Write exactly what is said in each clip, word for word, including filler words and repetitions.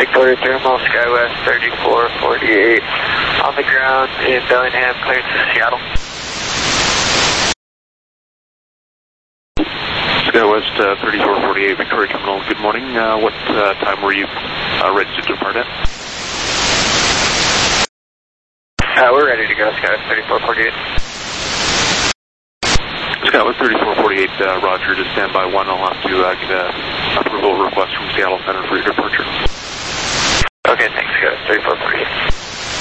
Victoria Thermal, SkyWest thirty-four forty-eight. On the ground in Bellingham, clearance to Seattle. SkyWest uh, thirty-four forty-eight, Victoria Terminal, good morning. Uh, what uh, time were you uh, ready to depart at? Uh, we're ready to go, SkyWest thirty-four forty-eight. SkyWest thirty-four forty-eight, uh, Roger, just stand by one. I'll have to uh, get an approval request from Seattle Center for your departure. Okay, thanks, SkyWest thirty-four forty-eight.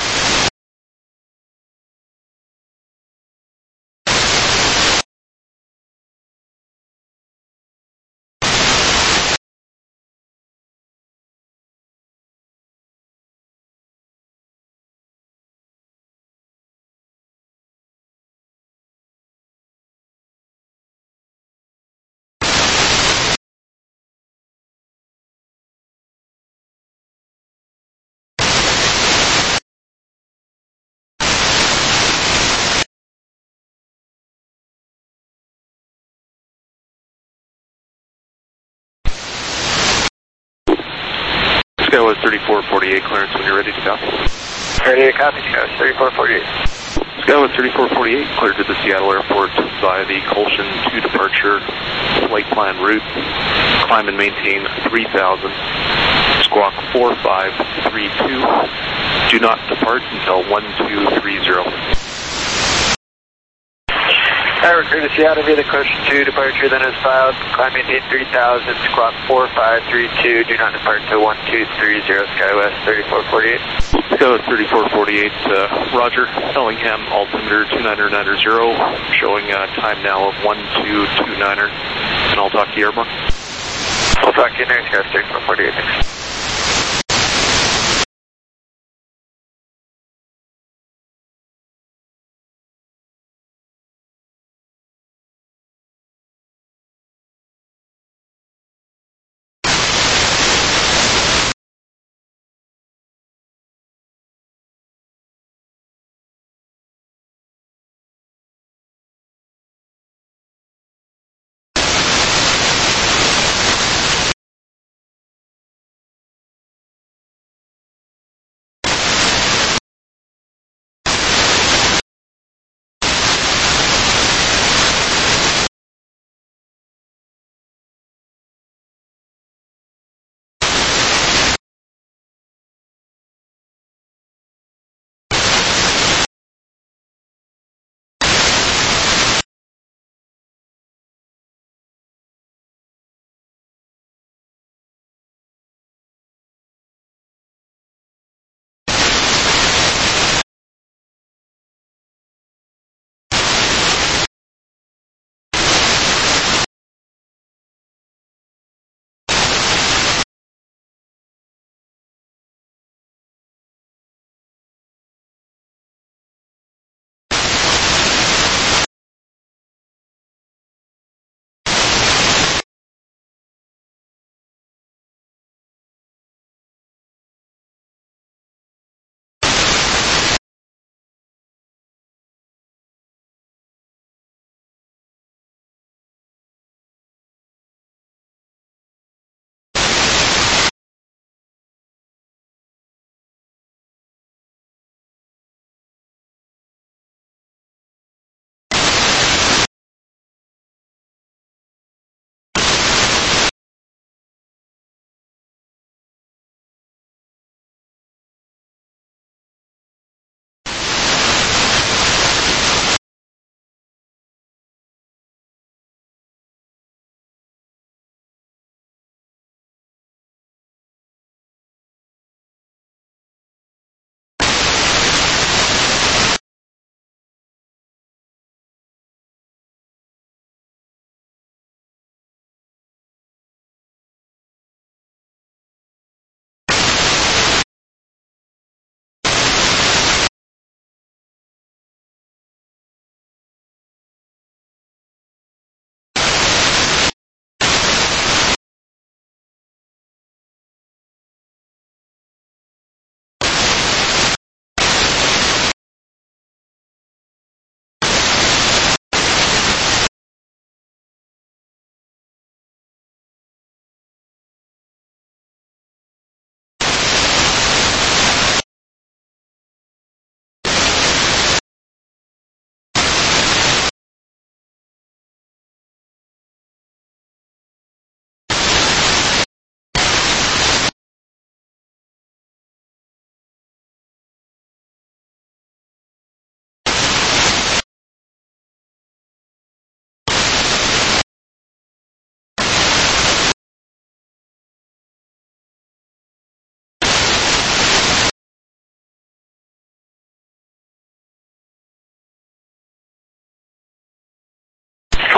SkyWest thirty-four forty-eight, clearance when you're ready to go. Ready to copy, SkyWest thirty-four forty-eight. SkyWest thirty-four forty-eight, cleared to the Seattle Airport via the Colshan two departure flight plan route. Climb and maintain three thousand. Squawk four five three two. Do not depart until one two three zero. Alright, we're clear to Seattle via the Colshan two departure, then as filed. Climb maintain three thousand, squawk four five three two. Do not depart until one two three zero, SkyWest thirty-four forty-eight. SkyWest thirty-four forty-eight, uh, Roger, Bellingham, altimeter two nine nine zero, showing uh, time now of one two two nine, and I'll talk to you airborne. We'll talk to you next, SkyWest thirty-four forty-eight.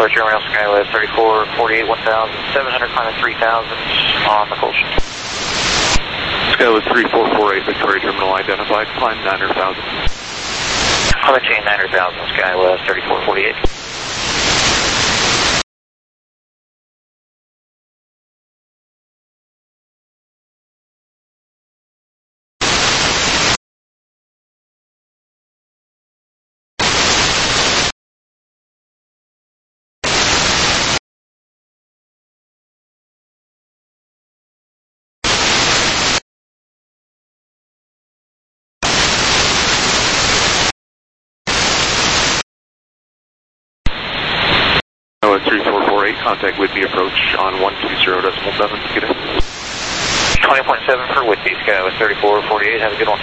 Report terminal Skywest thirty-four forty-eight, one thousand seven hundred, climbing three thousand on the Colson. Skywest three four four eight, Victoria terminal identified, climb nine hundred thousand. I'll maintain nine hundred thousand, Skywest thirty-four forty-eight. three four four eight, contact Whitby approach on one two zero decimal seven. Good day. twenty point seven for Whitby, Skywest thirty-four forty-eight. Have a good one.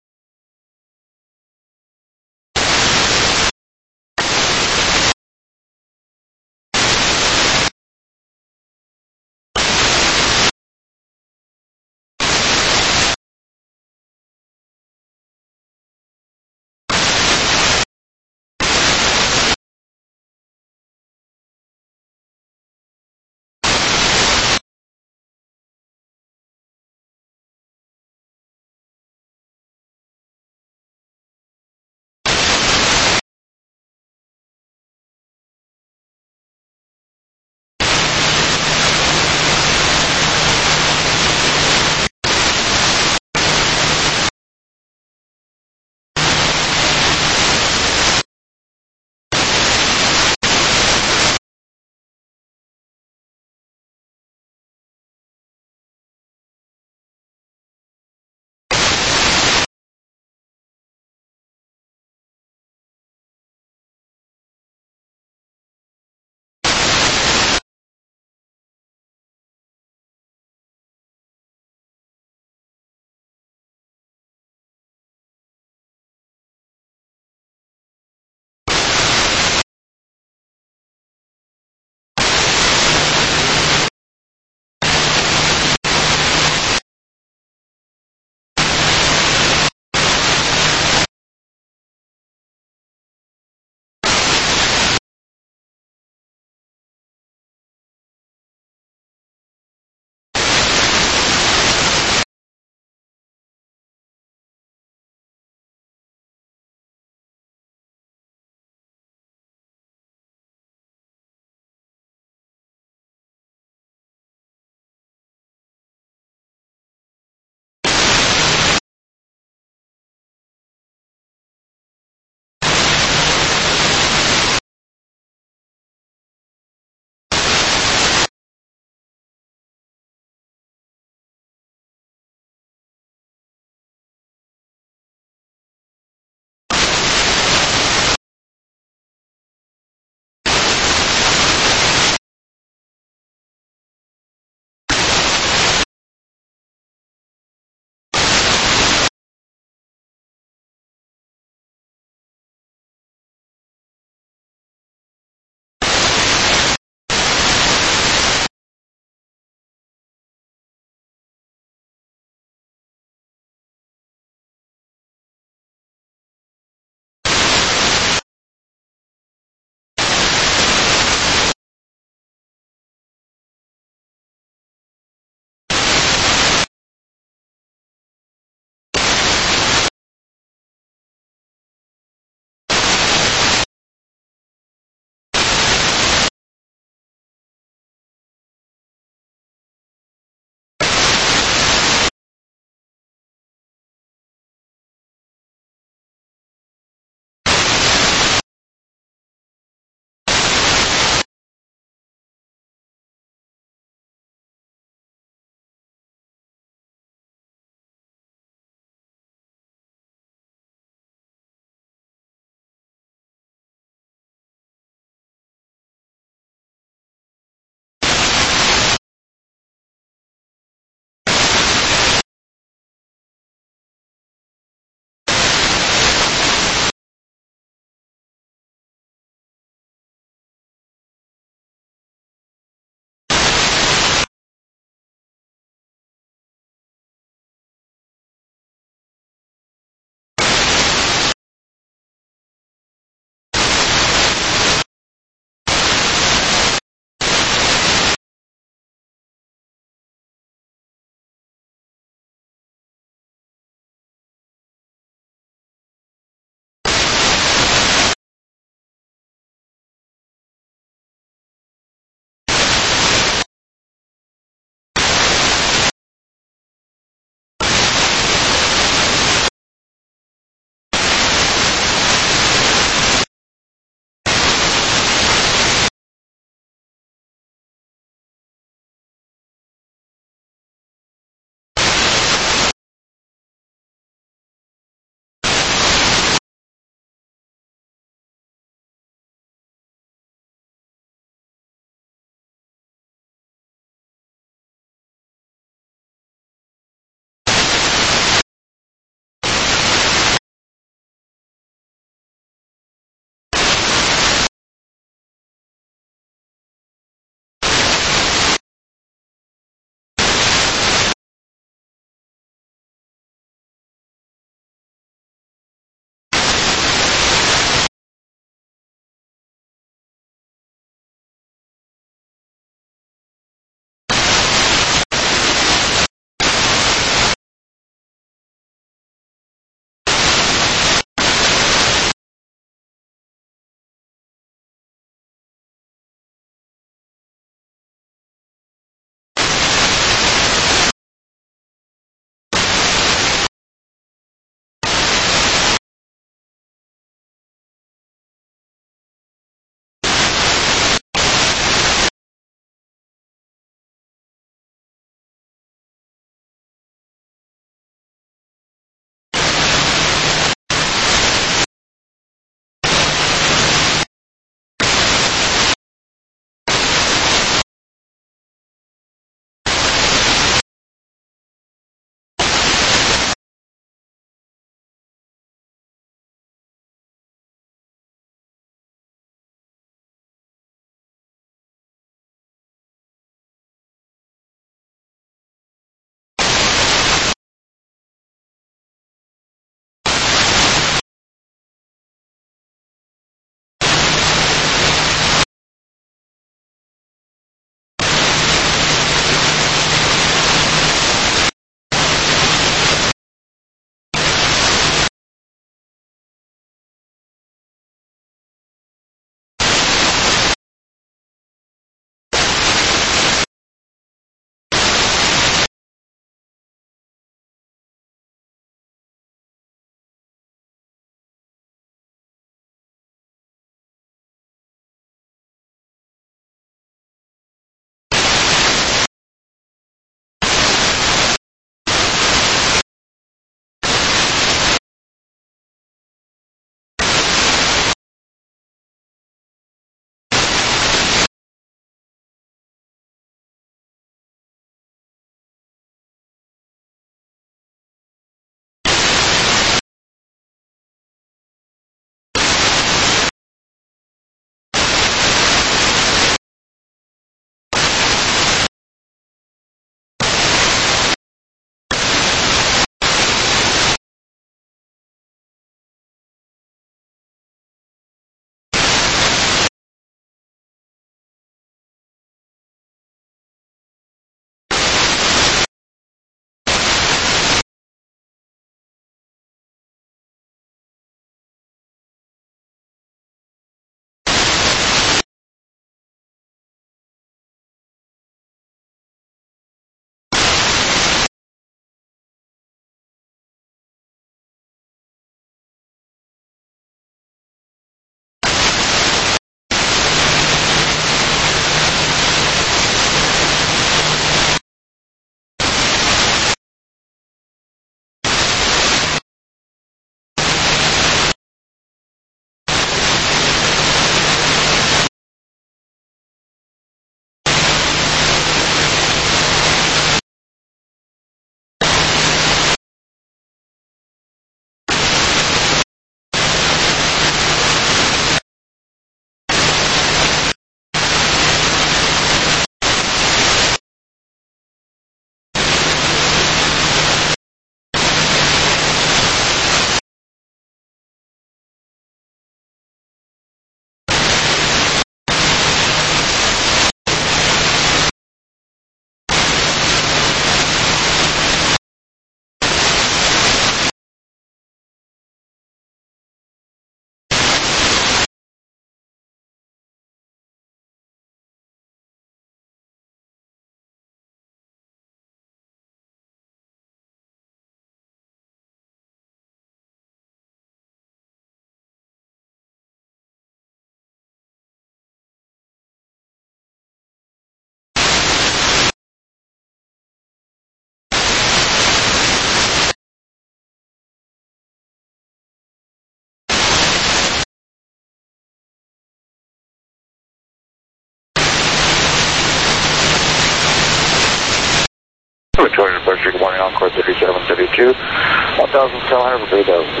Victoria departure, good morning, Encore thirty-seven thirty-two, one thousand seven hundred for three thousand.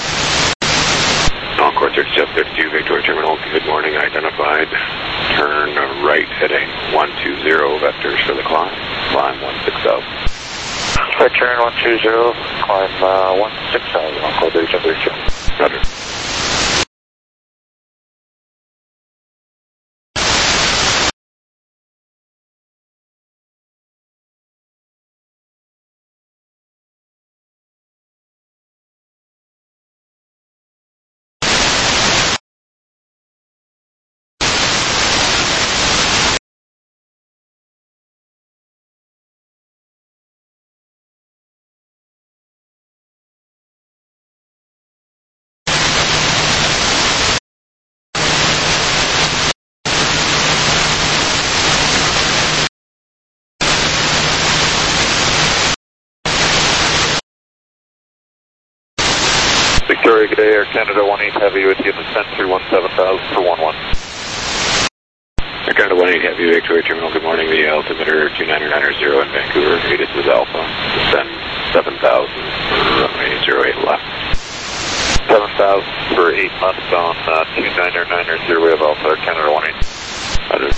Encore thirty-seven thirty-two, Victoria Terminal, good morning, identified. Turn right heading one two zero, vectors for the climb, climb one six thousand. Right turn one two zero, climb uh, one six thousand, Encore thirty-seven thirty-two. Roger. Victoria, good day, Air Canada one eight Heavy with you, descent through one seven thousand for one one. Air Canada one eight Heavy, Victoria Terminal, good morning, the altimeter two nine nine zero in Vancouver, this is Alpha, descend seven thousand for runway zero eight left. seven thousand for eight left on uh, two nine nine zero, we have Alpha, Air Canada one eight. Roger.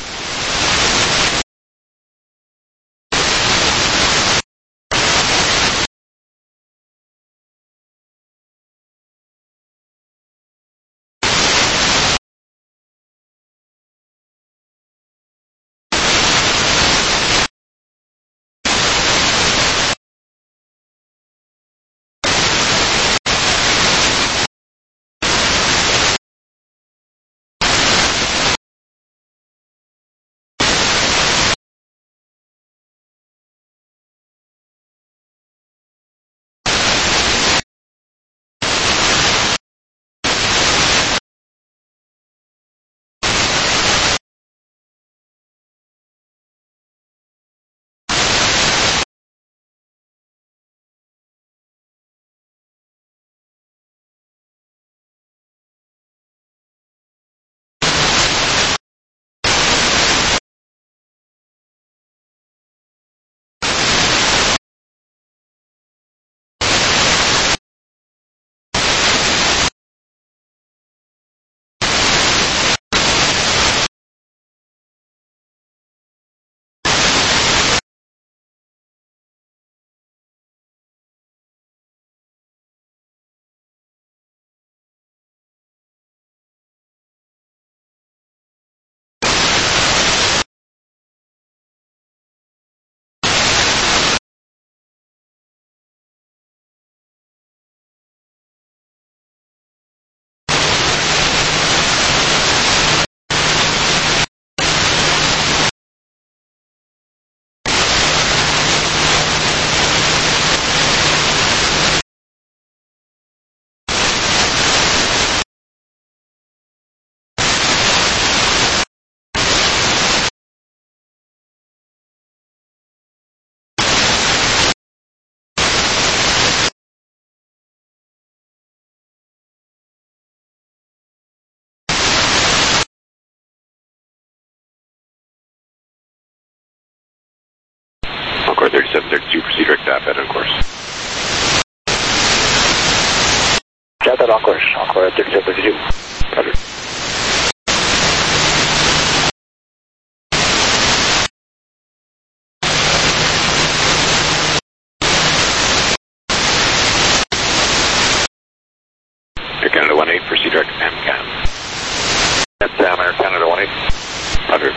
Encore thirty-seven thirty-two, proceed direct tap head on course. Got that on course, Encore thirty-seven thirty-two. Roger. Air Canada one eight, proceed direct to M CAM. That's Sam, Air Canada one eight. Roger.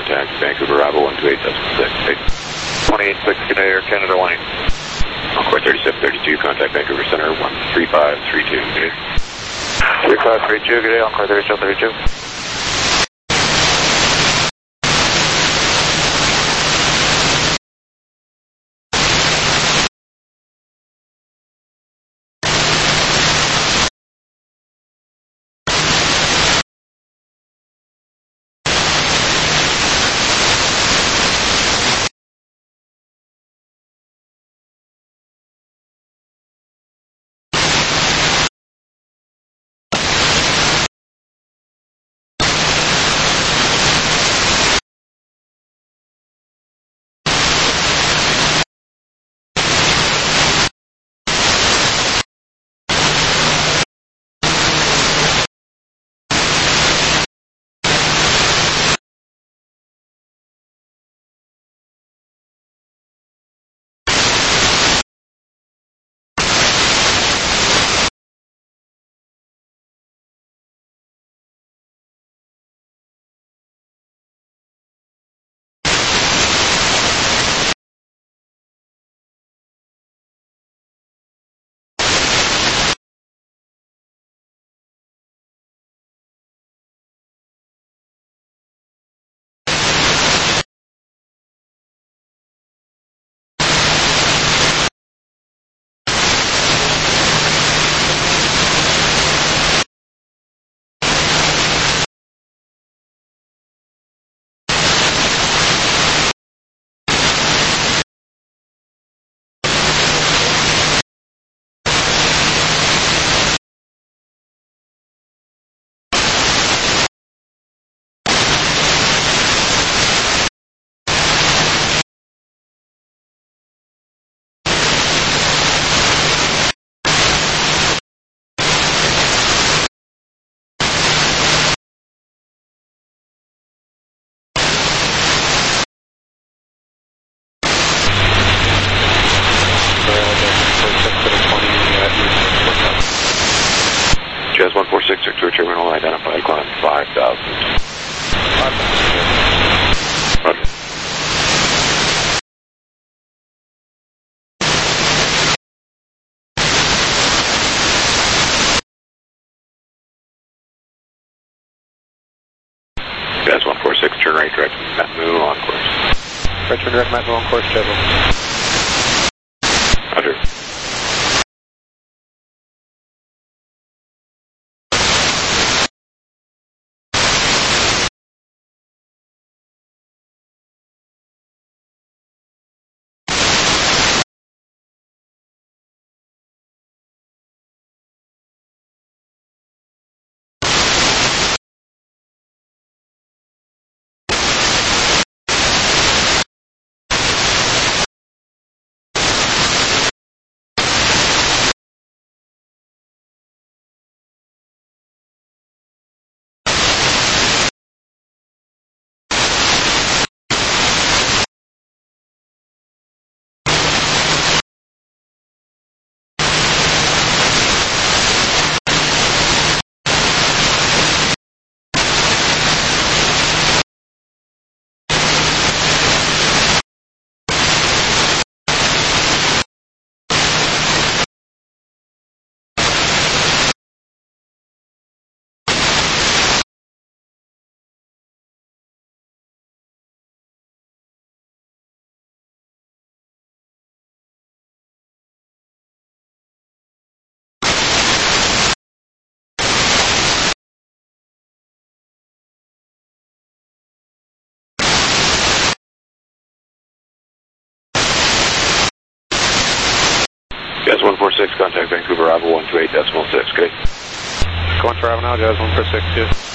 contact Vancouver Bravo one two eight decimal six. twenty-eight six, good day, Air Canada one eight. Encore thirty-seven thirty-two, contact Vancouver Center one three five three two. Good day. three five three two, good day, Encore thirty-seven thirty-two. Jazz one four six, Victor Terminal, identified, climb five thousand. Roger. Jazz one four six, turn right, direct Matmu on course. Right turn direct Matmu on course, schedule. Roger. Jazz one four six, contact Vancouver Bravo one two eight decimal six, good. Going for Bravo now, Jazz one four six two.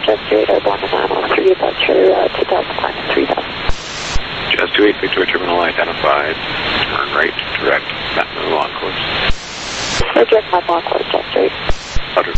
Just two eight, airborne to nine one three, departure uh, two thousand, climbing three thousand. Just two eight, Victoria Terminal identified. Turn right, direct, Matt move on course. Direct my on course, just two eight. Roger.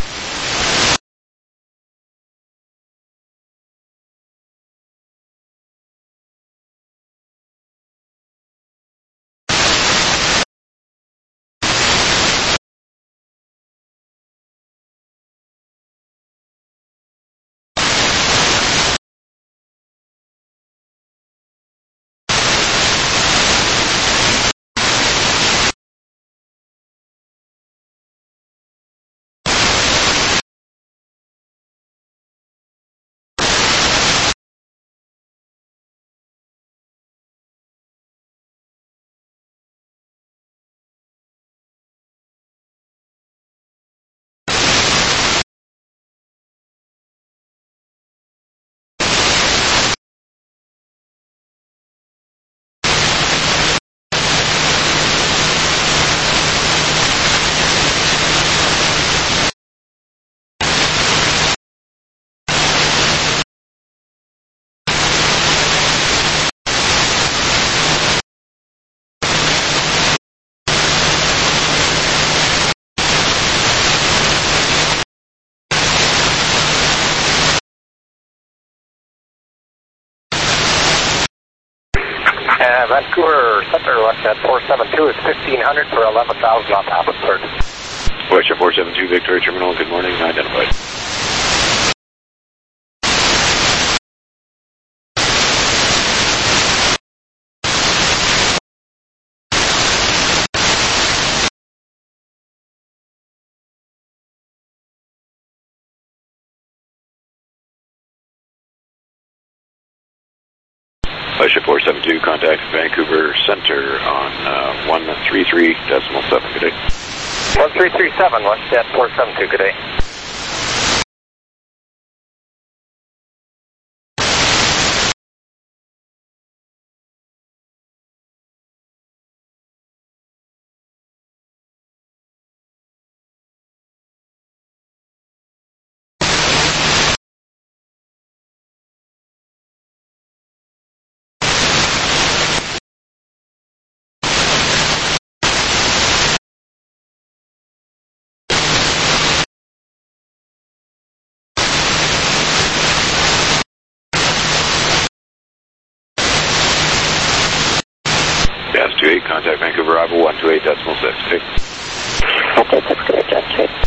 Uh, Vancouver Center, left at four seven two is fifteen hundred for eleven thousand on top of third. Western four seven two, Victoria Terminal, good morning, identified. Western four seven two, contact Vancouver Center on uh, one three three decimal seven, good day. one three three seven, left at four seven two, good day. Gas two eight, contact Vancouver arrival one two eight decimal six, okay? Okay, that's good, just two eight.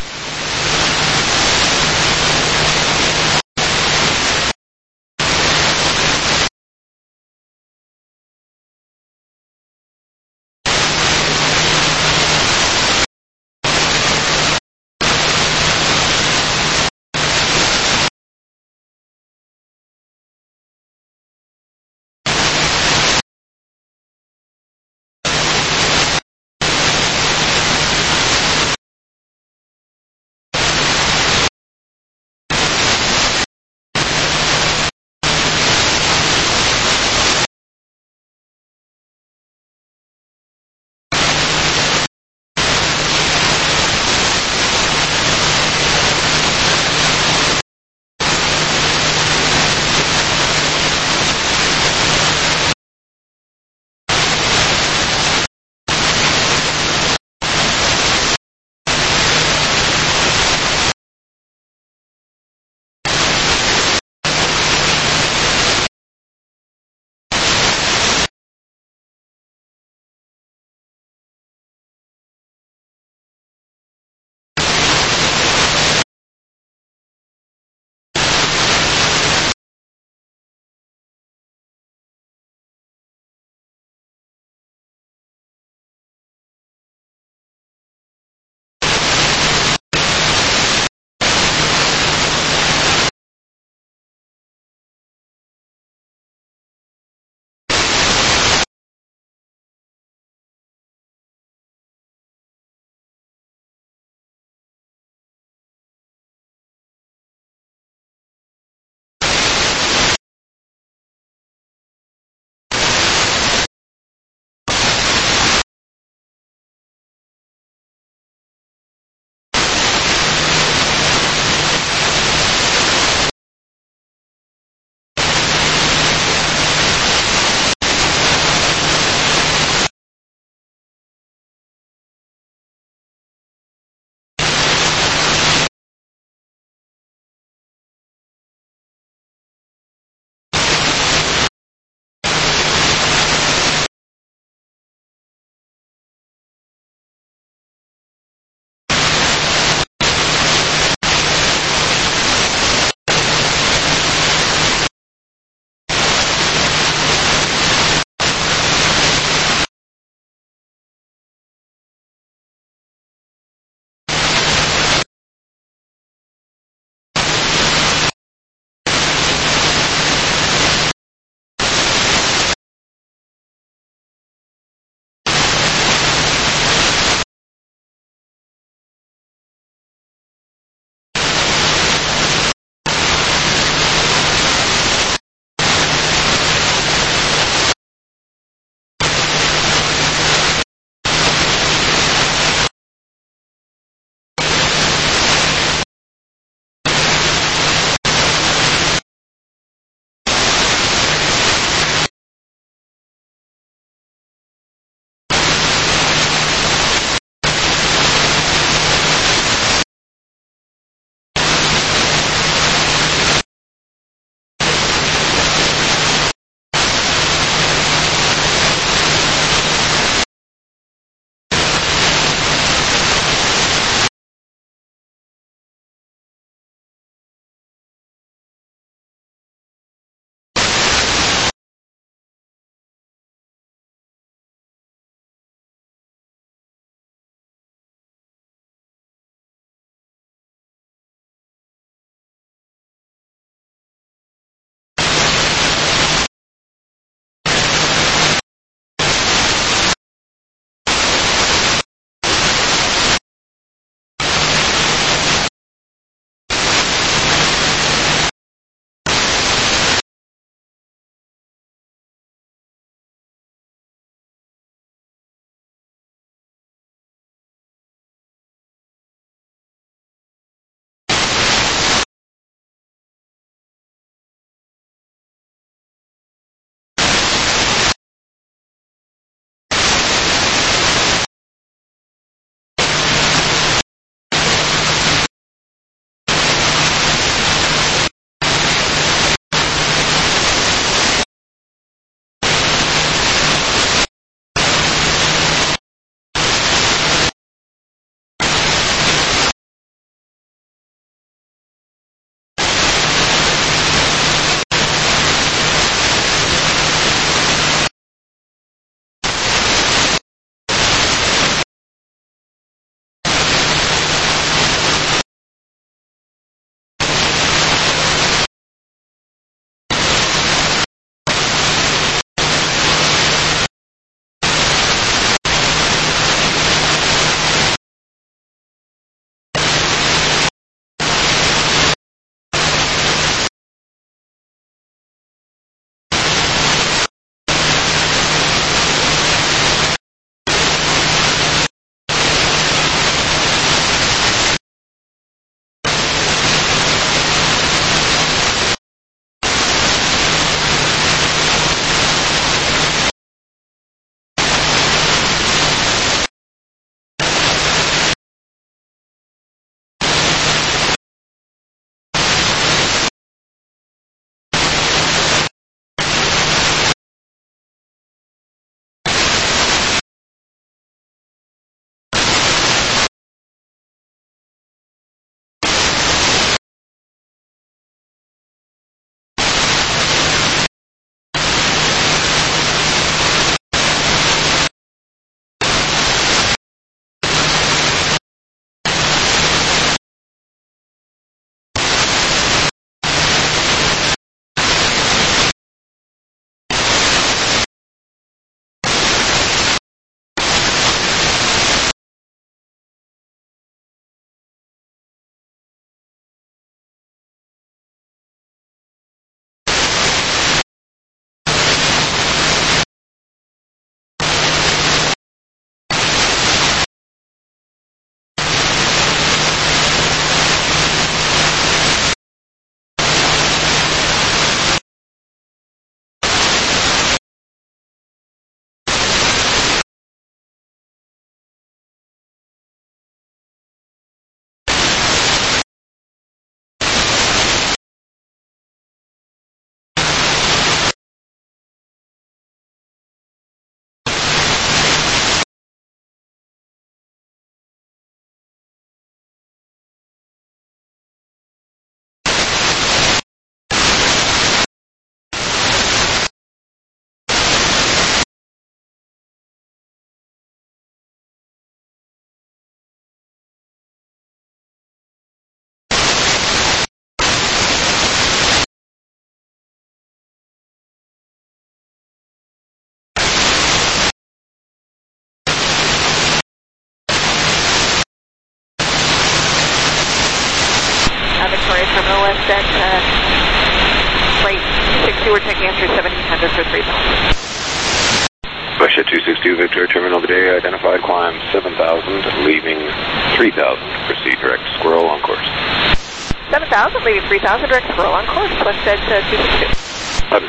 Westjet two six two, Victoria Terminal today, identified climb seven thousand, leaving three thousand. Proceed direct squirrel on course. seven thousand, leaving three thousand, direct squirrel on course. Westjet uh, two six two. Roger.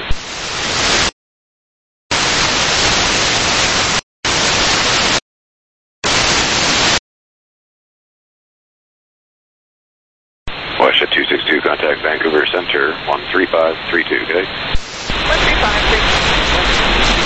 Westjet two six two, contact Vancouver Center, one three five three two, okay? one three five three two.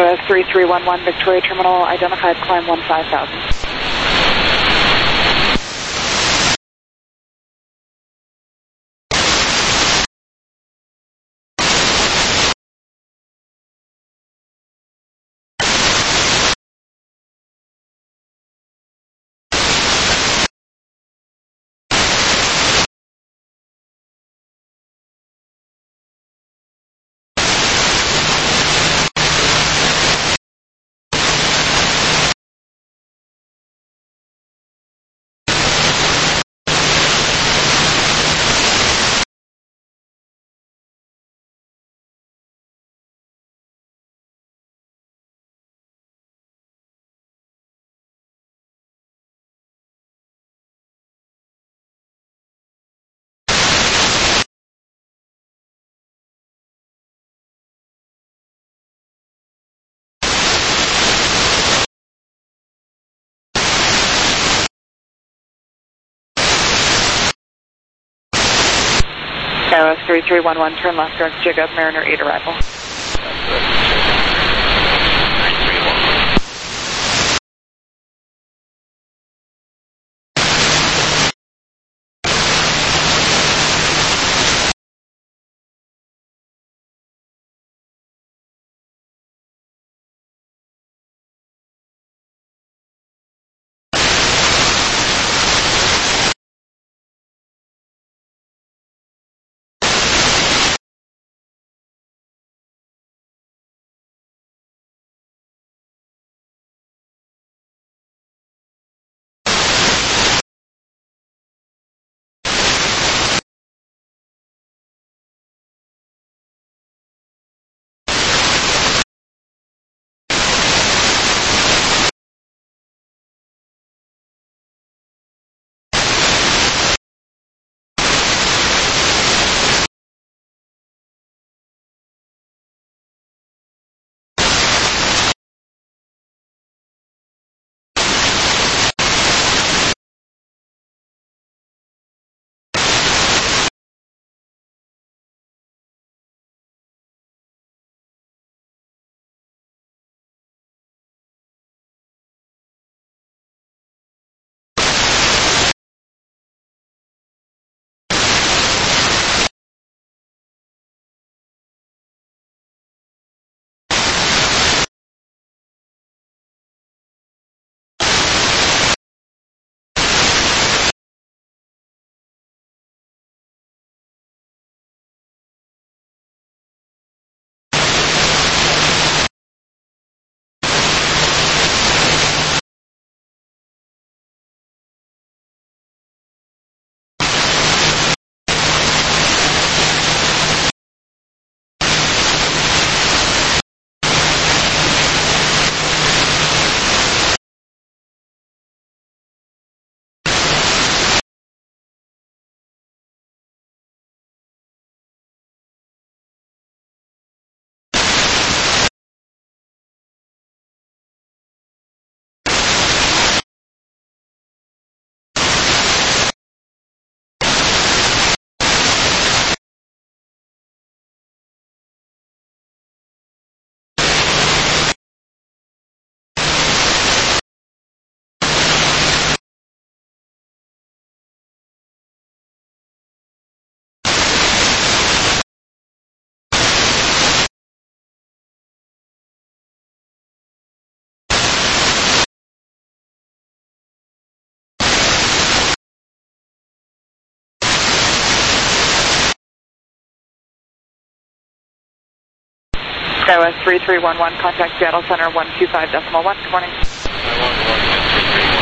S three three one one, Victoria Terminal, identified climb one five thousand. O S three three one one, turn left, direct jig up, Mariner eight arrival. O S three three one one, contact Seattle Center one two five decimal one. Good morning.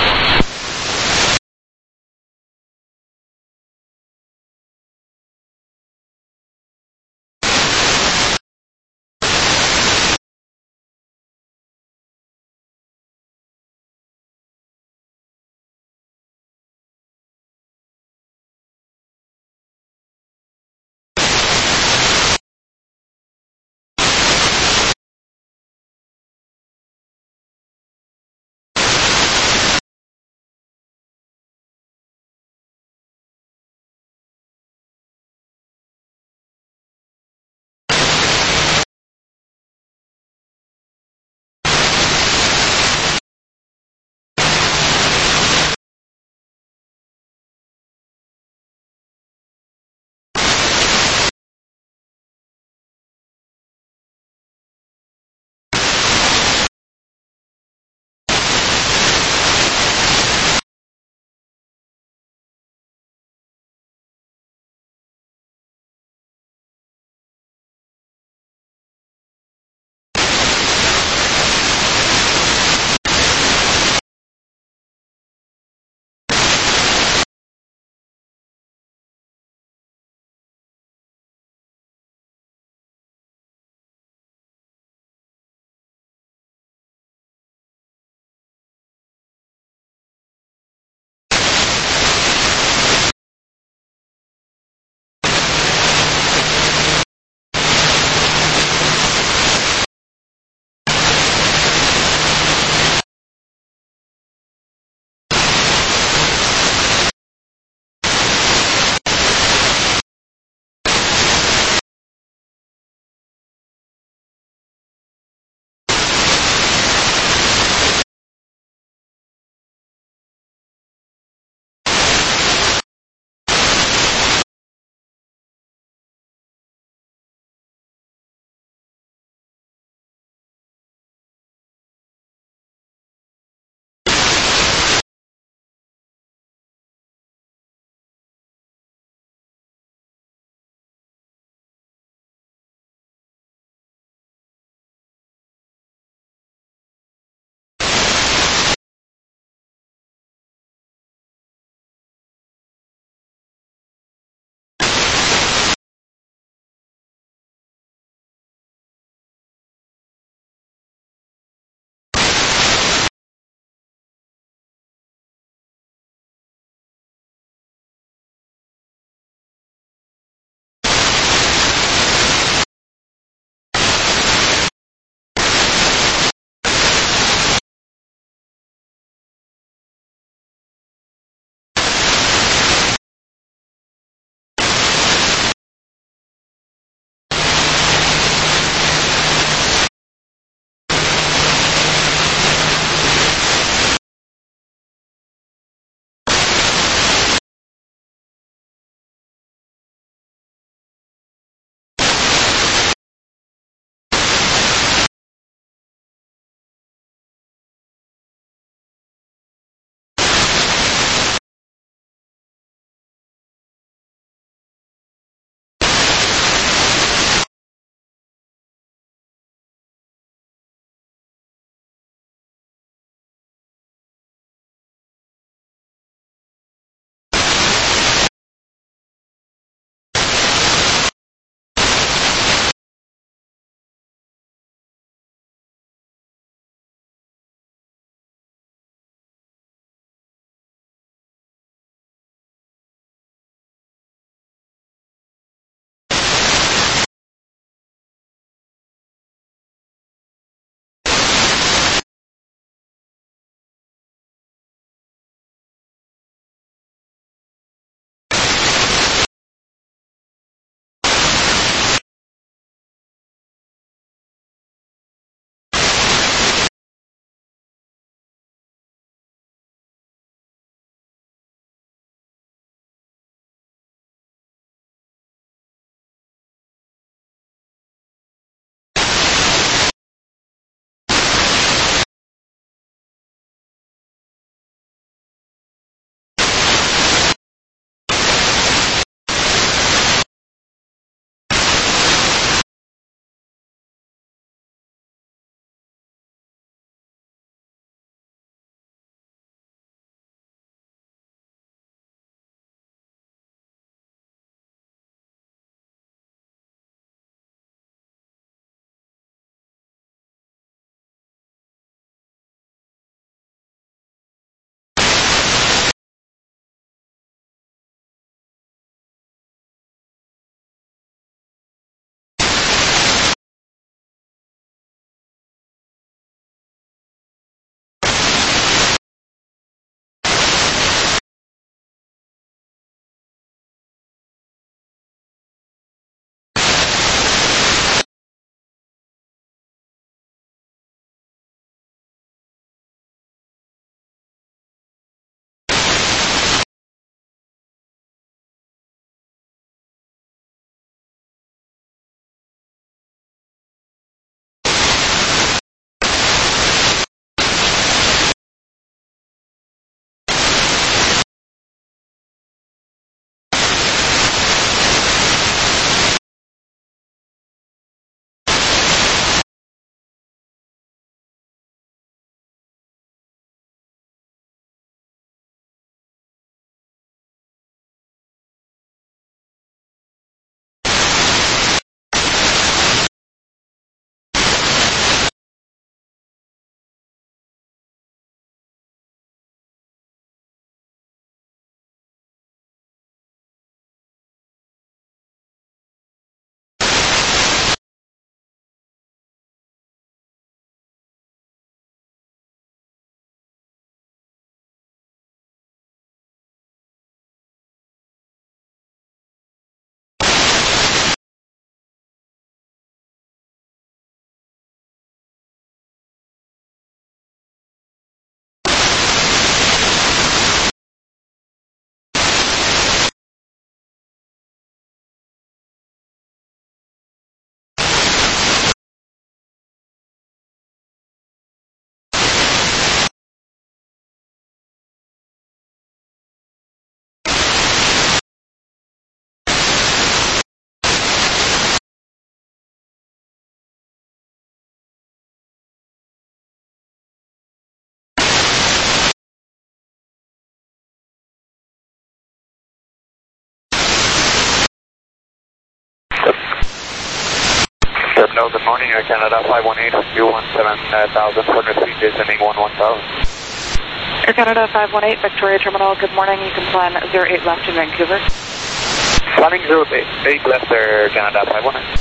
Terminal, good morning, Air Canada five one eight, two one seven thousand four hundred feet, descending one one thousand. Air Canada five one eight, Victoria Terminal, good morning, you can climb zero eight left in Vancouver. Climbing zero eight left, Air Canada five one eight.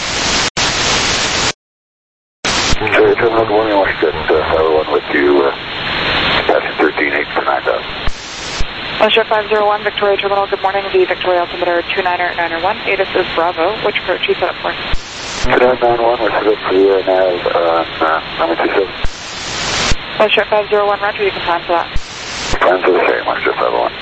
Victoria Terminal, good morning, Washington, uh, five oh one with you, uh, passing thirteen eight for nine thousand. Westjet five zero one, Victoria Terminal, good morning, the Victoria altimeter two nine nine one, ATIS is Bravo, which approach you set up for? two nine nine one, we're set up for you right now, uh, nine two seven. Westjet five zero one, roger, you can climb for that. Plans are the same, Westjet five oh one.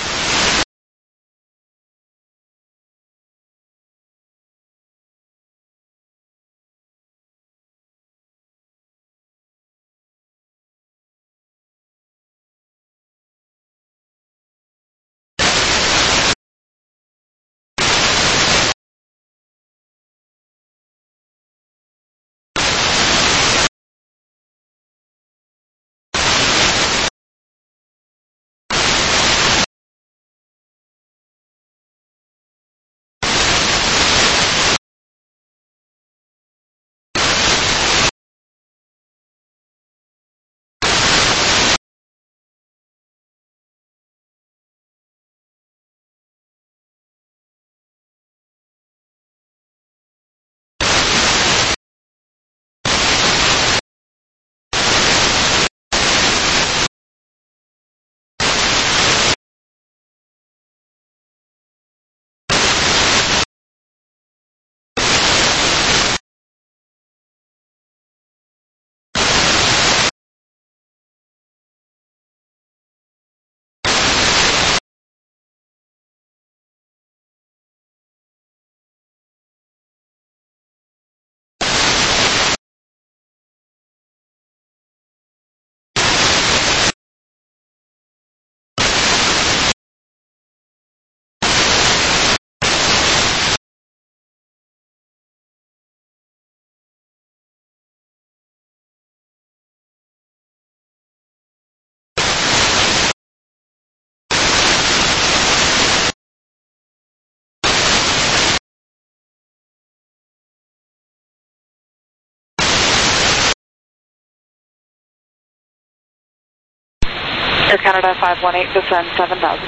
Air Canada five one eight, descend seven thousand.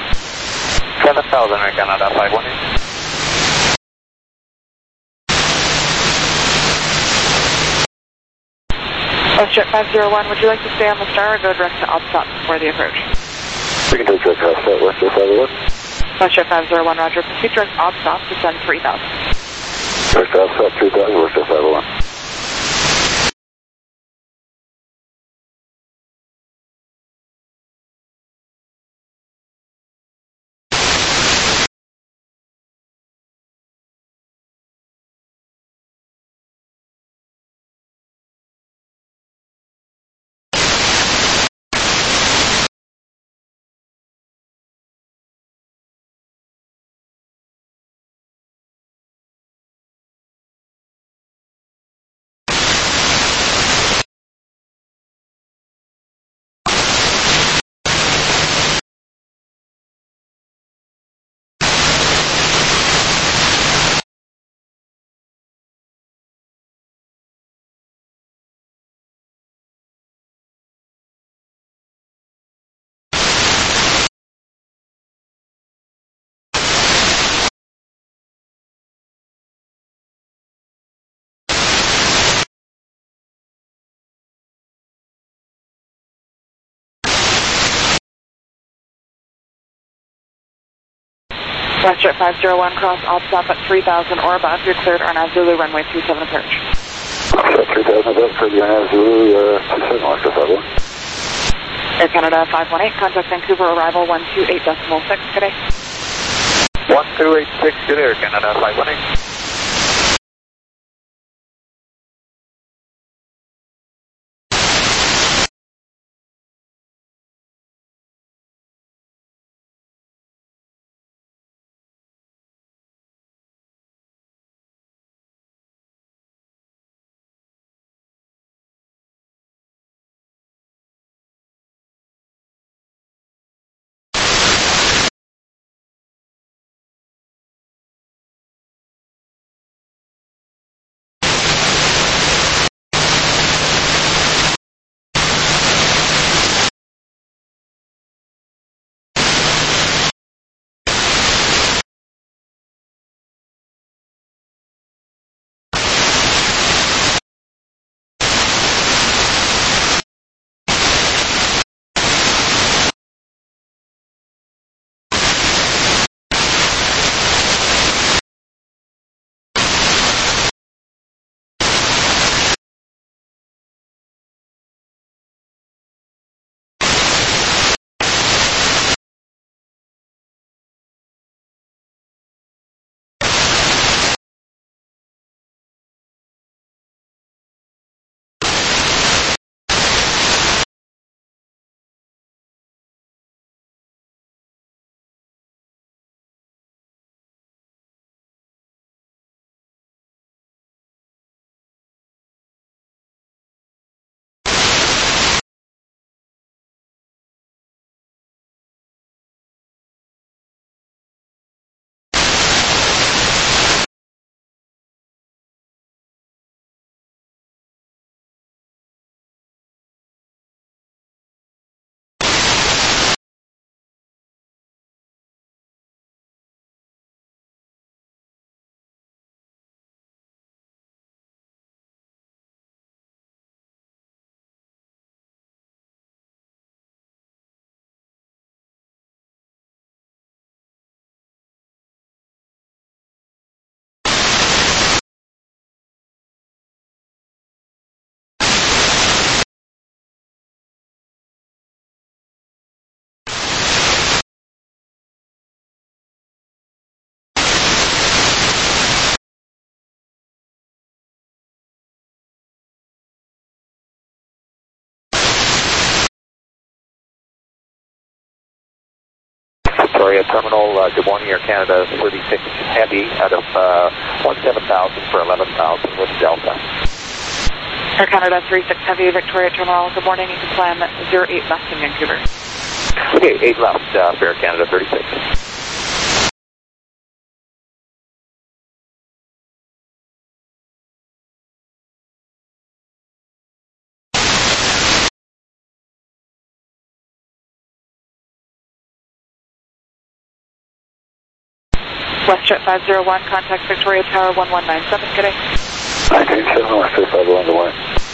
seven thousand, Air Canada five one eight. Westjet five zero one, would you like to stay on the star or go direct to OBSOP before the approach? We can take direct offset, Westjet five oh one. Westjet five zero one, roger, proceed direct OBSOP, descend three thousand. Direct offset, three thousand, Westjet five oh one. Westjet five zero one, cross OBSOP at three thousand or above, you're cleared on Zulu runway two seven approach. Offset three thousand above, for the R N A Zulu, uh, two seven, Westjet five oh one. Air Canada five one eight, contact Vancouver arrival one two eight decimal six, good day. one two eight six, good Air Canada five one eight. Victoria Terminal. Uh, good morning, Air Canada thirty-six Heavy out of uh, one seven thousand for eleven thousand with Delta. Air Canada three six Heavy, Victoria Terminal. Good morning. You can climb zero eight left in Vancouver. Okay, eight left uh, for Air Canada thirty-six. WestJet five zero one, contact Victoria Tower one one nine seven. Good day. nine two seven, WestJet five zero one to one.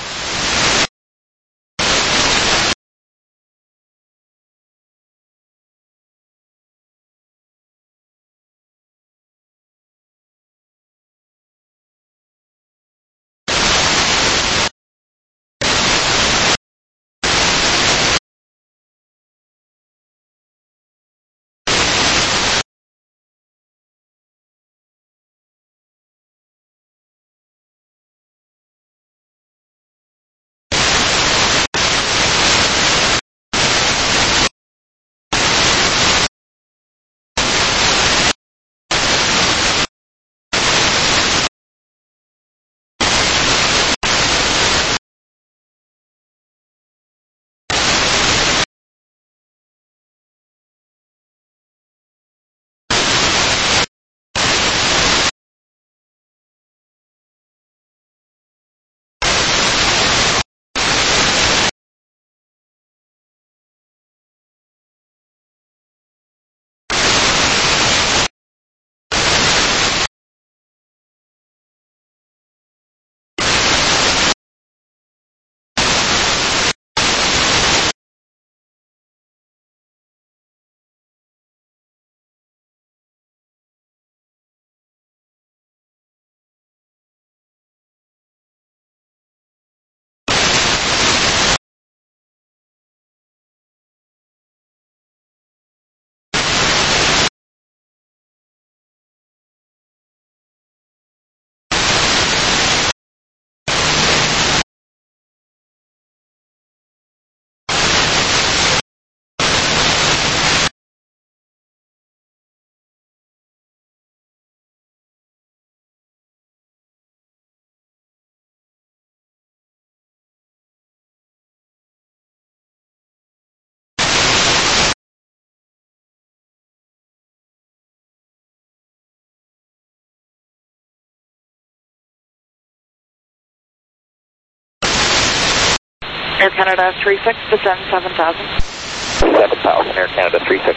Air Canada three six, descend seven thousand. seven thousand, Air Canada three six.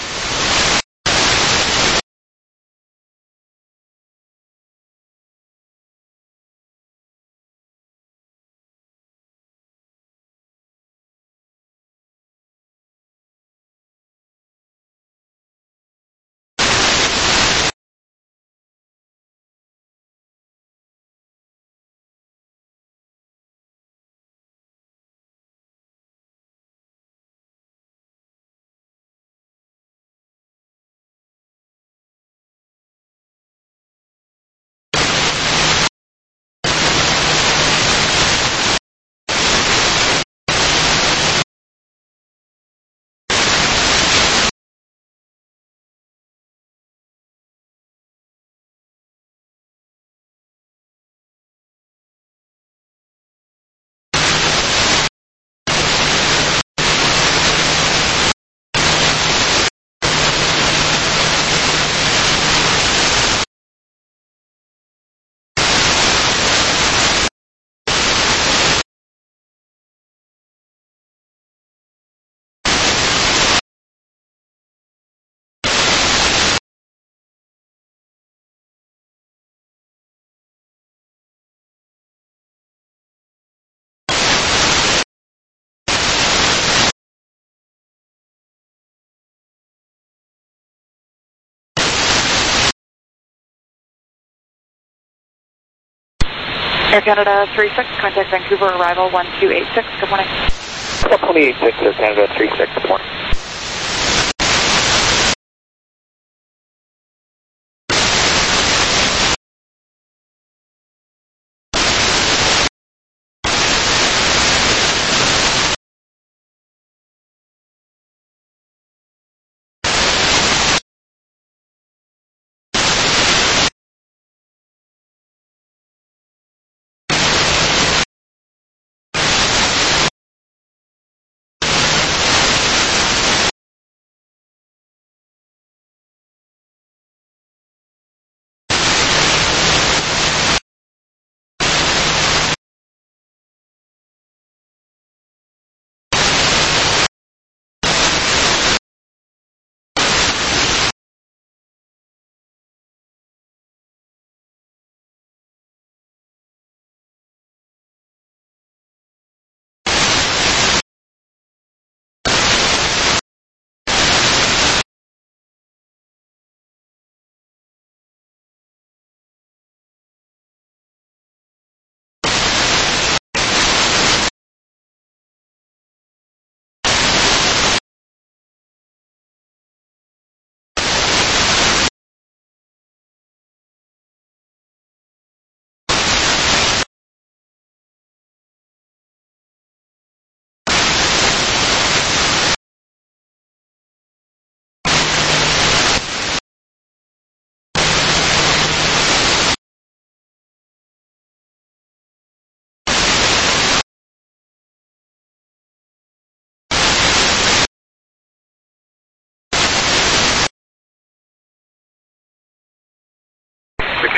Air Canada three six, contact Vancouver, arrival one two eight six. Good morning. one two eight six, Air Canada three six. Good morning.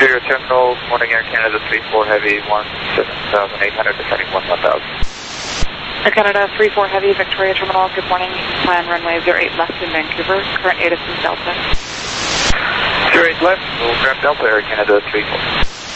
Victoria Terminal, morning Air Canada three four Heavy, one seven thousand eight hundred, descending one one thousand. Air Canada three four Heavy, Victoria Terminal, good morning. Plan runway zero eight left in Vancouver. Current A T I S is Delta. zero eight left, we'll grab Delta Air Canada three four.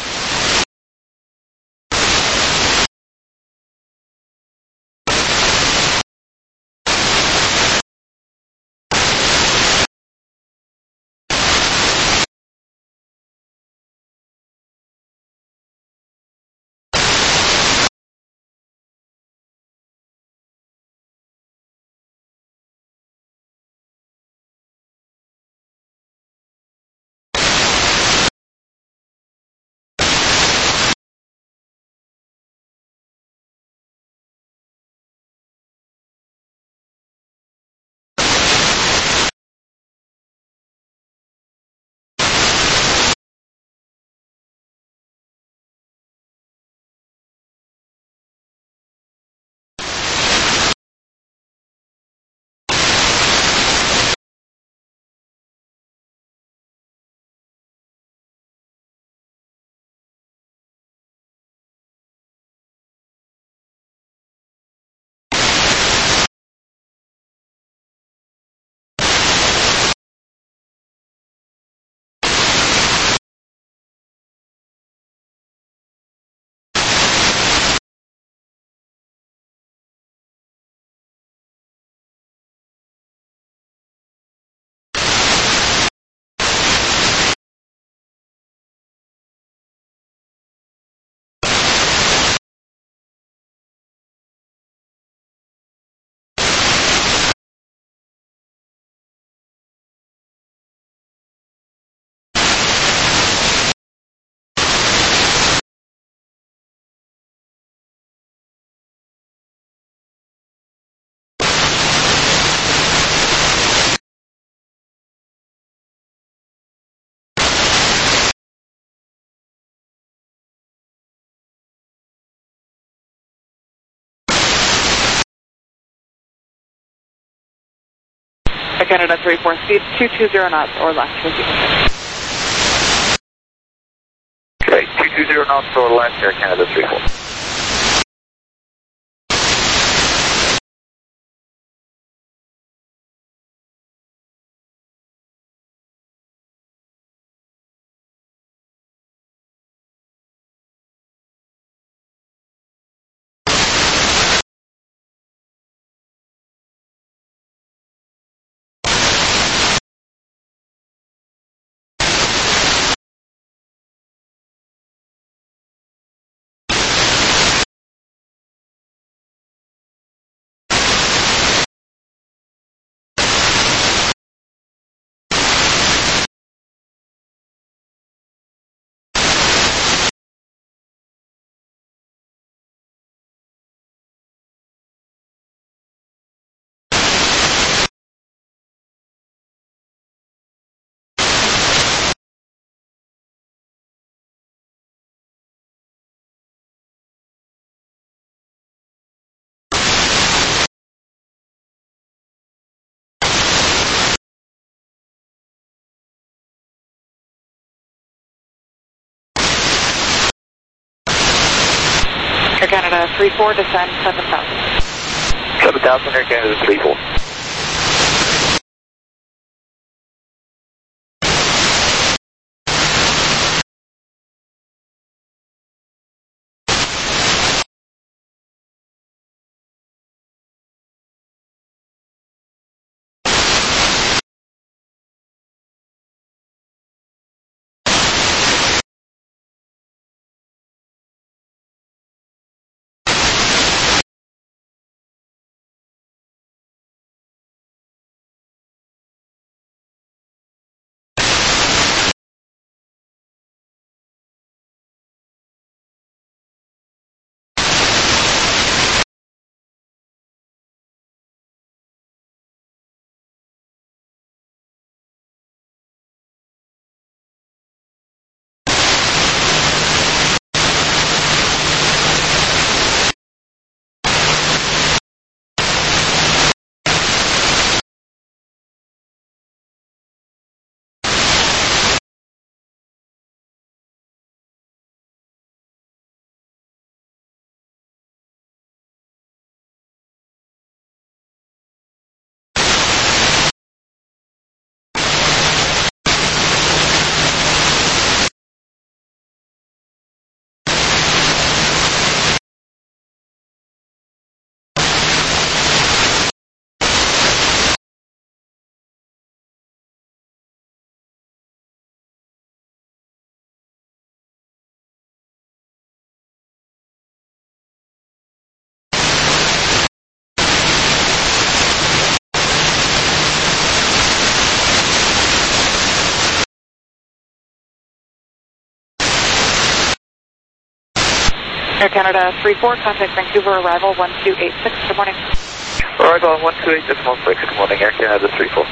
Air Canada three four, speed two two zero knots or less. Okay, two two zero knots or less, Air Canada three four. Air Canada three four, descend seven thousand. seven thousand, Air Canada three four. Air Canada three four, contact Vancouver, arrival one two eight six, good morning. Arrival one two eight decimal six, good morning, Air Canada three four.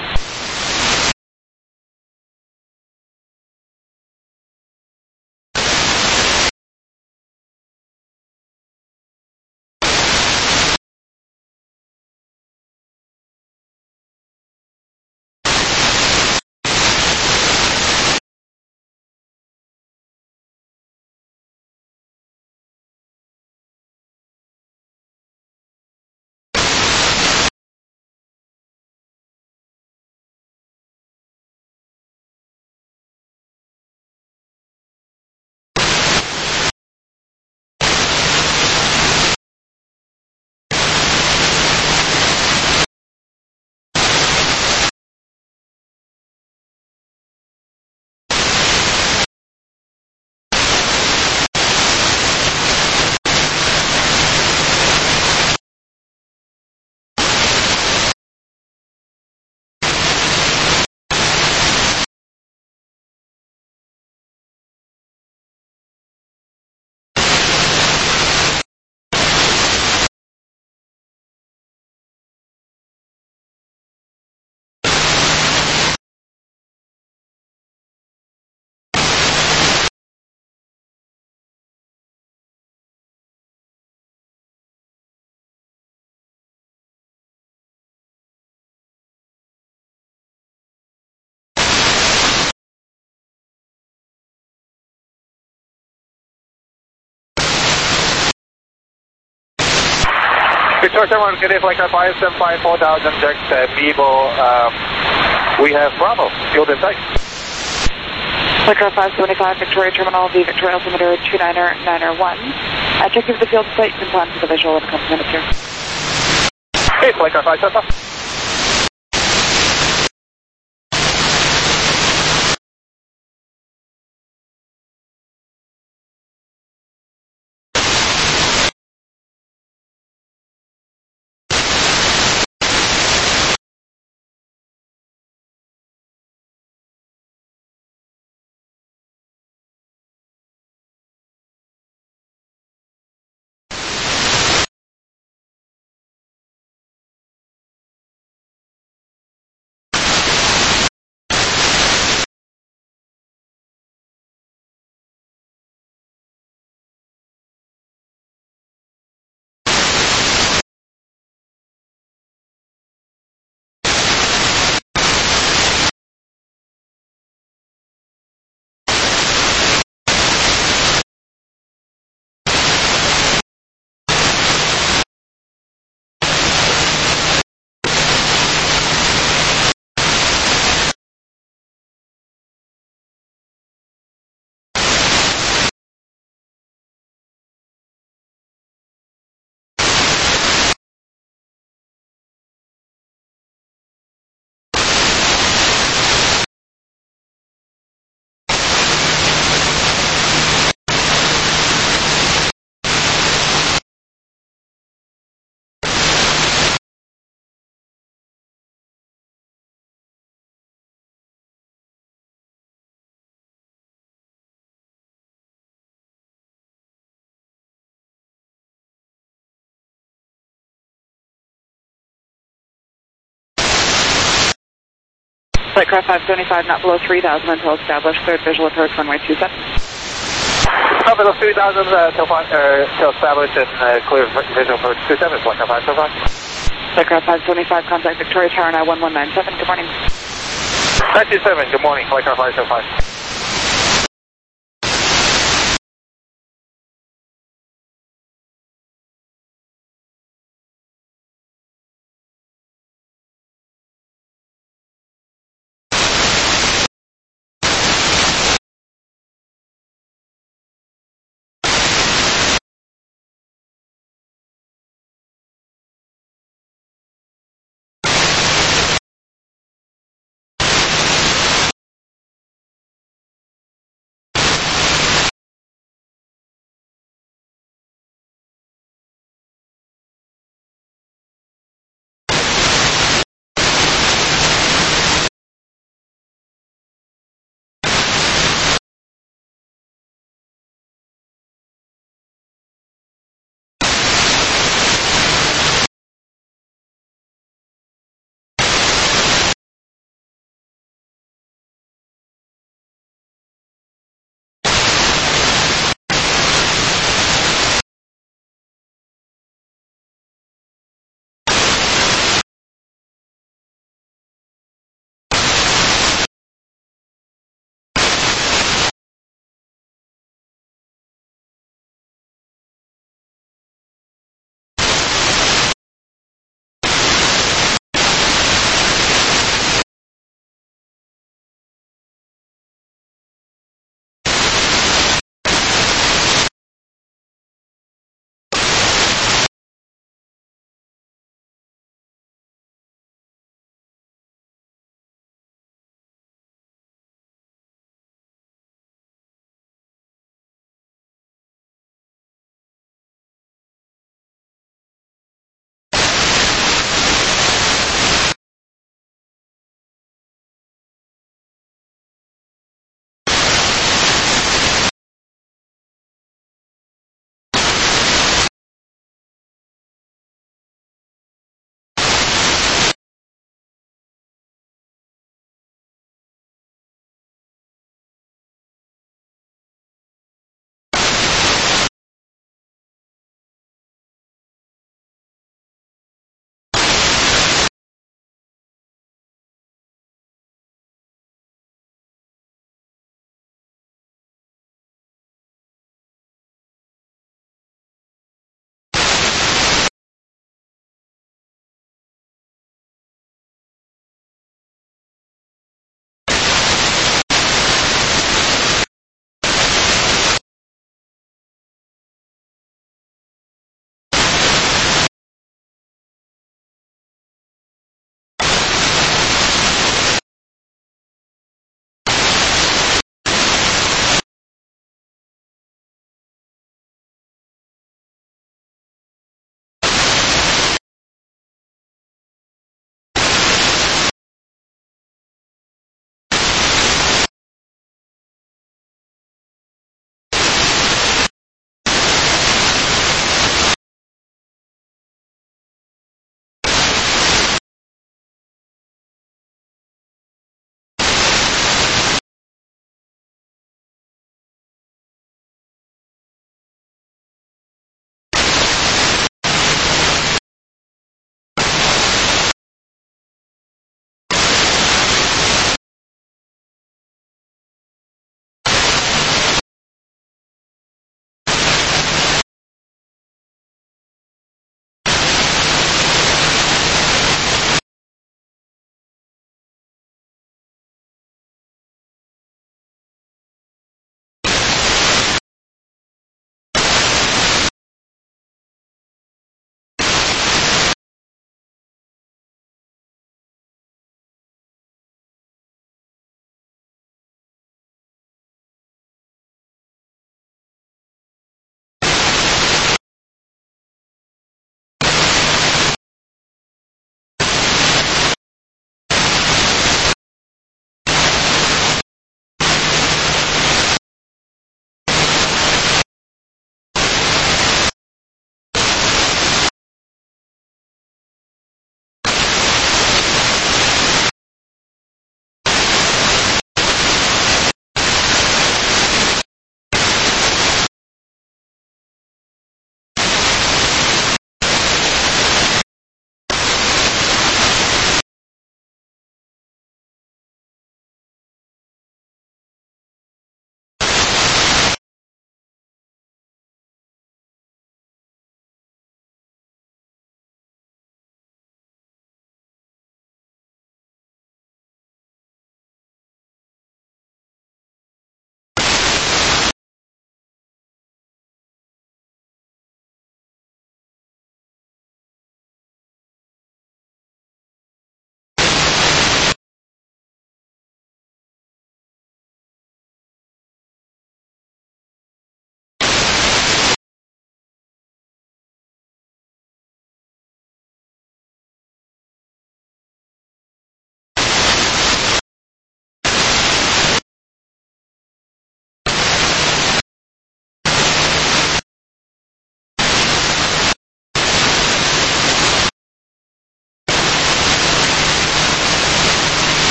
Victoria seven one, good day, flight car five seven five, four thousand, direct uh, Vivo. Um, we have Bravo, fueled in sight. Flight car five seventy-five, Victoria Terminal, the Victoria altimeter two niner niner one. Uh, check into the field site, you can plan for the visual in a couple minutes here. Hey, flight car five seven five. Flight car five seventy-five, not below three thousand until established, third visual approach, runway two seven. Not below three thousand uh, till, uh, till established and uh, clear visual approach two seven, flight car five seventy-five. Flight car five seventy-five, contact Victoria Tower now one one nine seven, good morning. nine two seven, good morning, flight car five seventy-five.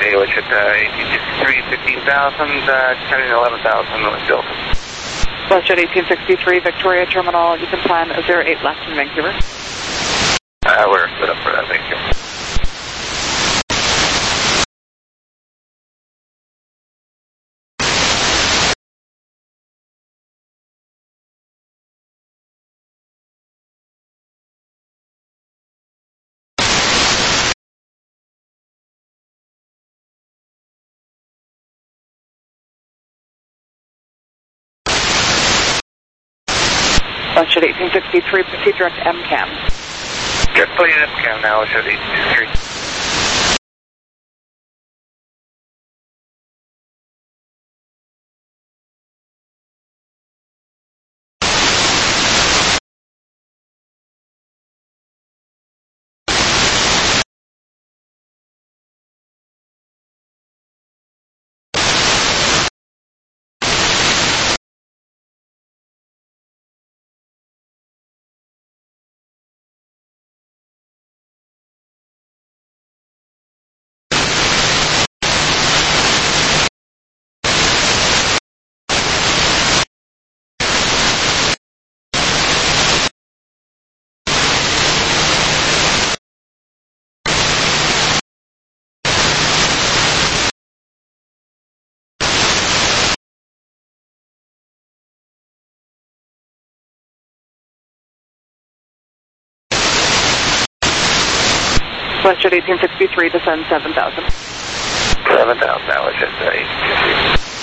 Day, which at uh, eighteen sixty-three, fifteen thousand, uh, ten and eleven thousand was built. WestJet eighteen sixty-three, Victoria Terminal, you can plan zero eight left in Vancouver. Uh, we're set up for that, thank you. WestJet eighteen sixty-three, proceed direct M CAM. Just putting in cam now, WestJet eighteen sixty-three. WestJet eighteen sixty-three, descend seven thousand. seven thousand now, WestJet eighteen sixty-three.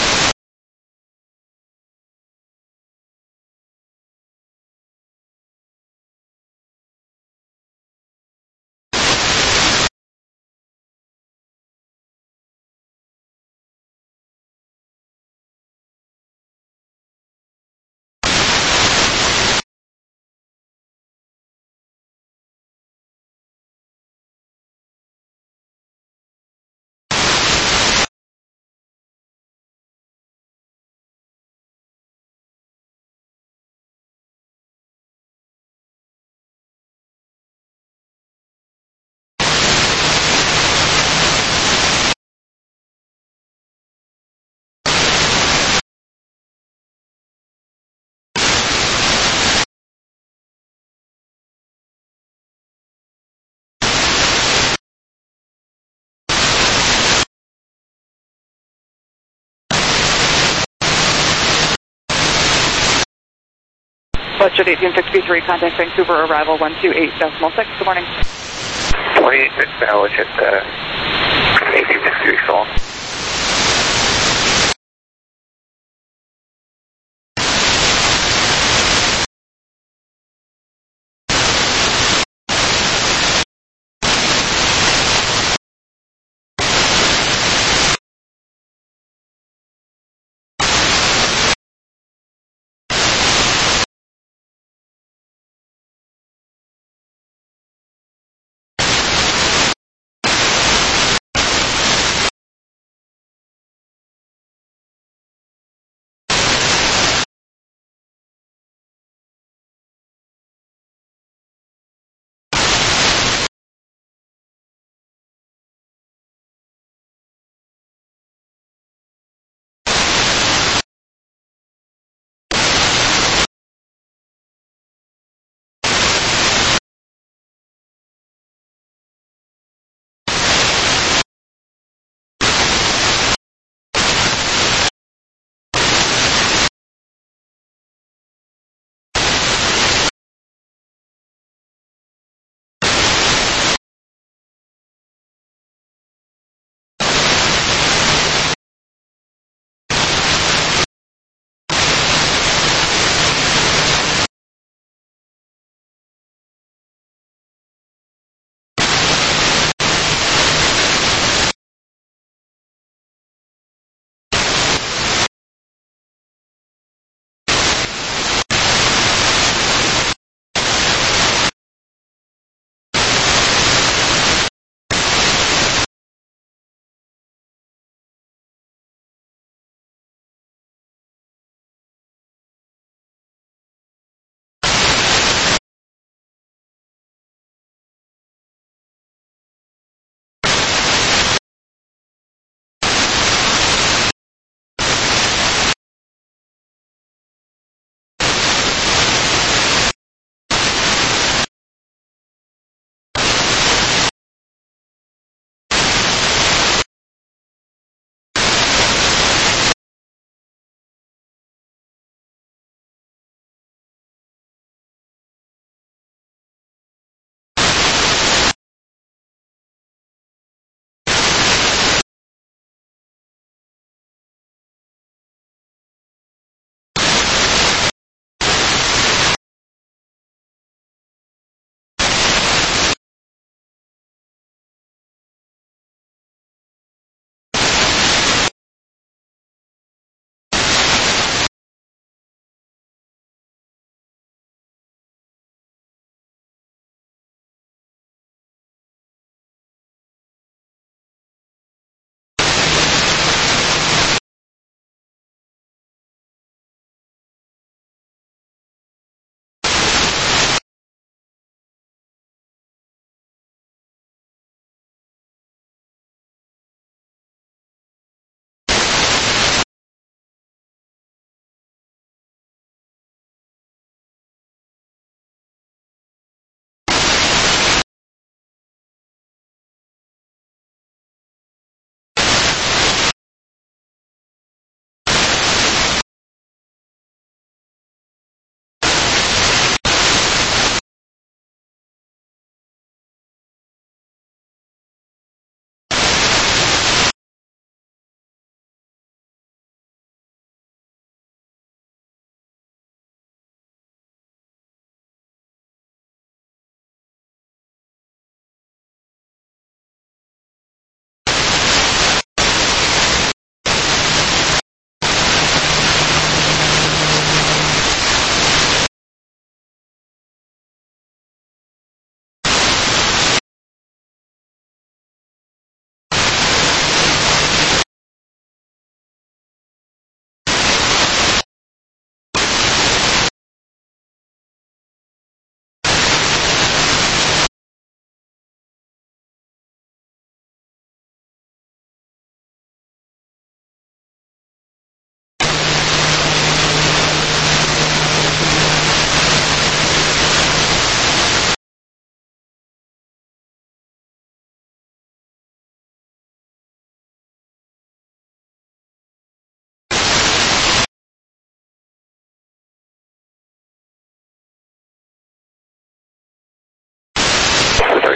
WestJet eighteen sixty-three, contact Vancouver, arrival one two eight decimal six. Good morning. twenty-eight six now, WestJet uh, eighteen sixty-three, so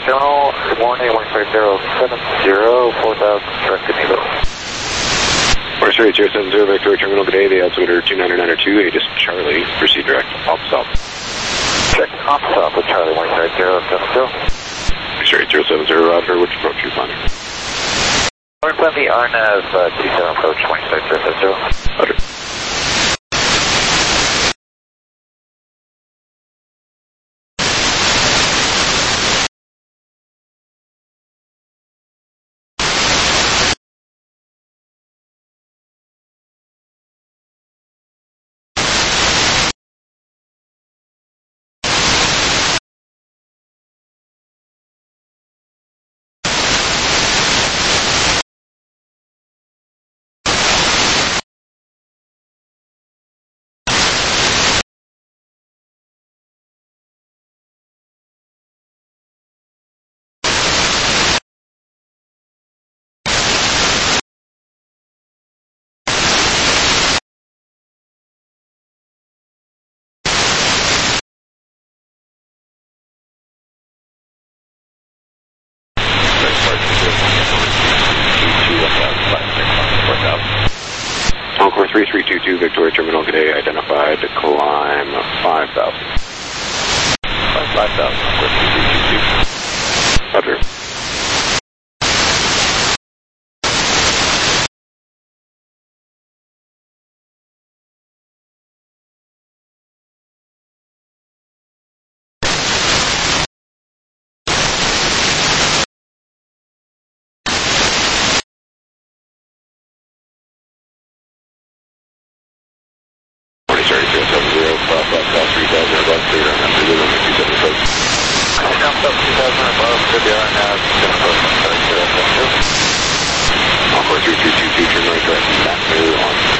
Terminal, good morning, one five zero seven zero, four thousand, direct to Nemo. Force rate zero seven zero, Victoria Terminal, good day, the altimeter two nine nine two, Aegis Charlie, proceed direct, off south. Check, off south with Charlie, one five zero seven zero. Force rate zero seven zero, Roger, which approach you finding? North Levy, R N A V, uh, two seven approach, one five zero seven zero. Roger. Encore three three two two, Victoria Terminal, good day, identified, climb five thousand. Climb five thousand, Encore three three two two. Roger. Sorry, zero seven zero, cross off south three thousand above, clear on that blue runway two seven approach. Down south two thousand above, good day, R N A V, two seven approach, one five zero seven zero. Encore three three two two, turn right direct, back clear on